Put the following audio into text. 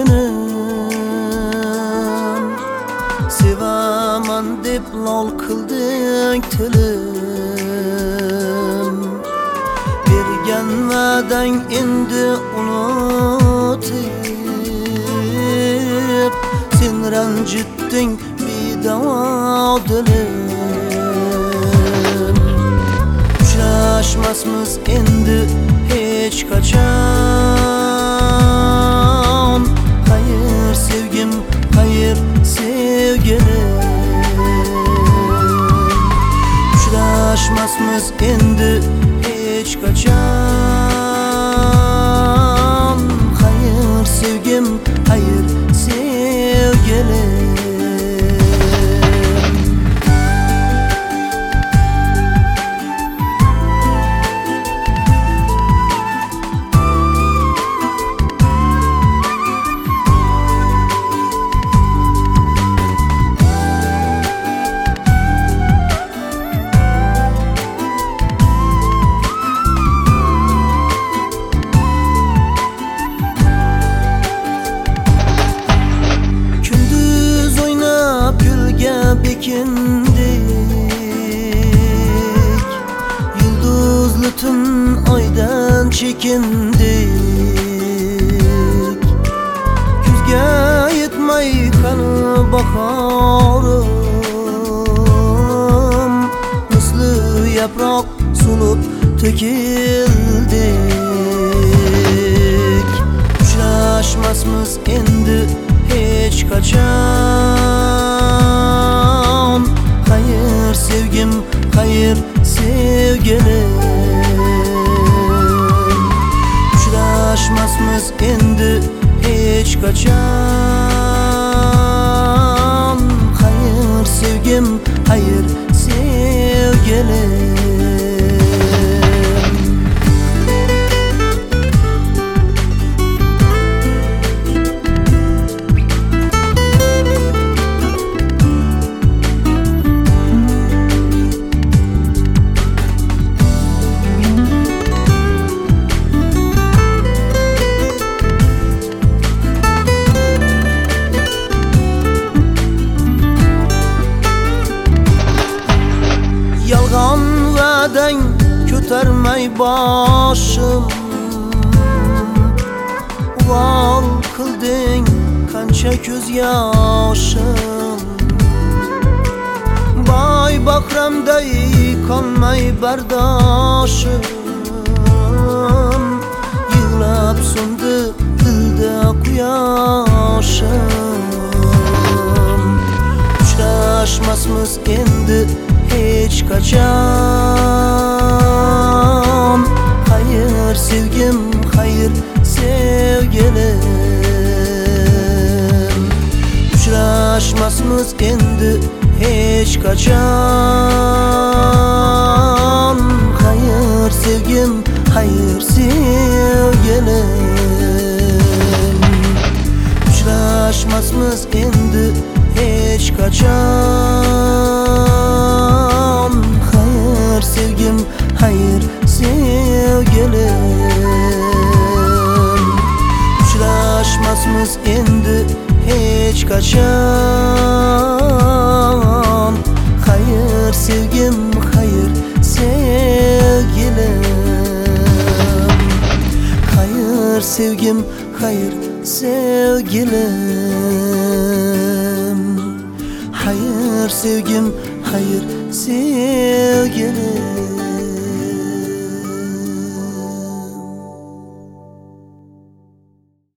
jinim sevaman deb lol qilding tilim bergan va'dang endi unutib sen ranjitding bedavo dilim uchrashmasmiz endi hech qachon hayır sevgim hayır sevgilim uchrashmasmiz endi hech qachon hayır sevgim hayır sevgilim bekindik yulduzlu tun oydan chekindik kuzga yetmay qani bahorim misli yaproq so'lib to'kildik uchrashmasmiz endi hech qachon hayır sevgim hayır sevgilim uchrashmasmiz endi hech qachon hayır sevgim hayır sevgilim yolg'on va'dang ko'tarmay boshim vol qilding qancha ko'z yoshim boy bahramday qolmay bardoshim yig'lab so'ndi dilda quyoshim uchrashmasmiz endi hech qachon hayır sevgim hayır sevgilim uchrashmasmiz endi hech qachon hayır sevgim hayır sevgilim uchrashmasmiz endi hech qachon hayır sevgim hayır sevgilim uchrashmasmiz endi hech qachon hayır sevgim hayır sevgilim hayır sevgim hayır sevgilim hayır sevgim hayır sevgilim